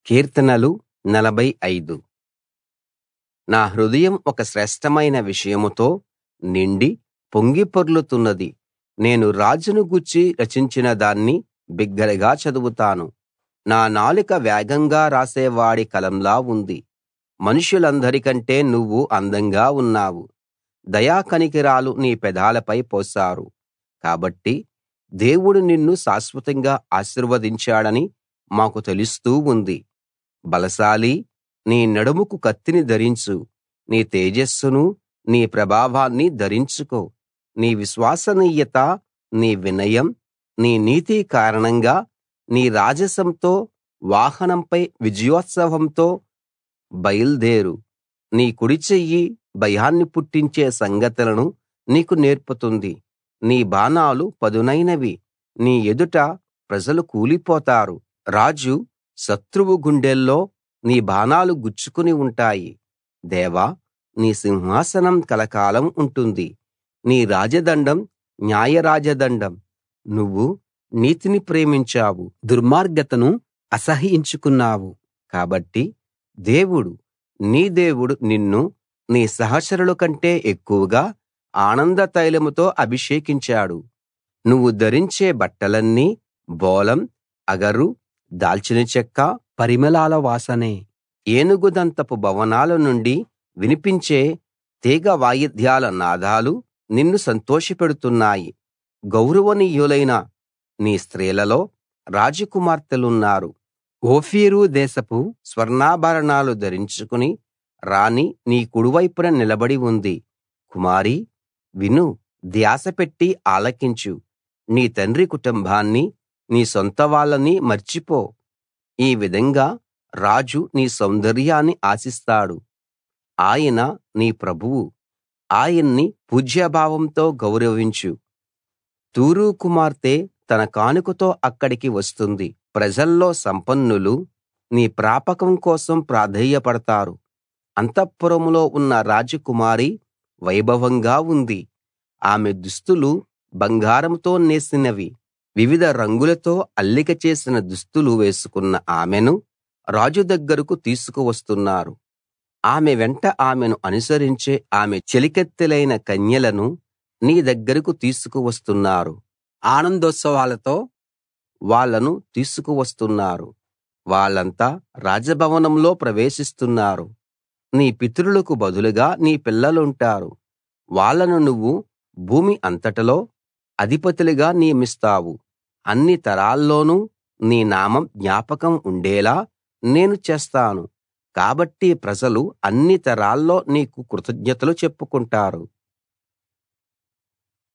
కీర్తనలు 45. నా హృదయం ఒక శ్రేష్ఠమైన విషయంతో నిండి పొంగిపొర్లుతున్నది. నేను రాజును గూర్చి రచించిన దాన్ని బిగ్గరగా చదువుతాను. నా నాలుక వేగంగా రాసేవాడి కలంలా ఉంది. మనుషులందరికంటే నువ్వు అందంగా ఉన్నావు. దయా కనికరాలు నీ పెదాలపై పోశారు. కాబట్టి దేవుడు నిన్ను శాశ్వతంగా ఆశీర్వదించాడని మాకు తెలుస్తూ ఉంది. బలశాలీ, నీ నడుముకు కత్తిని ధరించు. నీ తేజస్సును, నీ ప్రభావాన్ని ధరించుకో. నీ విశ్వసనీయత, నీ వినయం, నీ నీతి కారణంగా నీ రాజసంతో వాహనంపై విజయోత్సవంతో బయల్దేరు. నీ కుడిచెయ్యి భయాన్ని పుట్టించే సంగతులను నీకు నేర్పుతుంది. నీ బాణాలు పదునైనవి. నీ ఎదుట ప్రజలు కూలిపోతారు. రాజు శత్రువు గుండెల్లో నీ బాణాలు గుచ్చుకుని ఉంటాయి. దేవా, నీ సింహాసనం కలకాలం ఉంటుంది. నీ రాజదండం న్యాయరాజదండం. నువ్వు నీతిని ప్రేమించావు, దుర్మార్గతను అసహ్యించుకున్నావు. కాబట్టి నీ దేవుడు నిన్ను నీ సహచరుల కంటే ఎక్కువగా ఆనంద తైలంతో అభిషేకించాడు. నువ్వు ధరించే బట్టలన్నీ బోళం, అగరు, దాల్చిన చెక్క, పరిమళాల వాసనే. ఏనుగుదంతపు భవనాల నుండి వినిపించే తీగ వాయిద్యాల నాదాలు నిన్ను సంతోషపెడుతున్నాయి. గౌరవనీయులైన నీ స్త్రీలలో రాజకుమార్తెలున్నారు. ఓఫీరు దేశపు స్వర్ణాభరణాలు ధరించుకుని రాణి నీ కుడివైపున నిలబడి ఉంది. కుమారీ, విను, ధ్యాస పెట్టి ఆలకించు. నీ తండ్రి కుటుంబాన్ని, నీ సొంతవాళ్ళని మర్చిపో. ఈ విధంగా రాజు నీ సౌందర్యాన్ని ఆశిస్తాడు. ఆయన నీ ప్రభువు. ఆయన్ని పూజ్యభావంతో గౌరవించు. తూరు కుమార్తె తన కానుకతో అక్కడికి వస్తుంది. ప్రజల్లో సంపన్నులు నీ ప్రాపకం కోసం ప్రాధేయపడతారు. అంతఃపురంలో ఉన్న రాజకుమారి వైభవంగా ఉంది. ఆమె దుస్తులు బంగారంతో నేసినవి. వివిధ రంగులతో అల్లిక చేసిన దుస్తులు వేసుకున్న ఆమెను రాజు దగ్గరకు తీసుకువస్తున్నారు. ఆమె వెంట ఆమెను అనుసరించే ఆమె చెలికత్తెలైన కన్యలను నీ దగ్గరకు తీసుకువస్తున్నారు. ఆనందోత్సవాలతో వాళ్ళను తీసుకువస్తున్నారు. వాళ్ళంతా రాజభవనంలో ప్రవేశిస్తున్నారు. నీ పితరులకు బదులుగా నీ పిల్లలుంటారు. వాళ్ళను నువ్వు భూమి అంతటలో అధిపతులుగా నియమిస్తావు. అన్ని తరాల్లోనూ నీ నామం జ్ఞాపకం ఉండేలా నేను చేస్తాను. కాబట్టి ప్రజలు అన్ని తరాల్లో నీకు కృతజ్ఞతలు చెప్పుకుంటారు.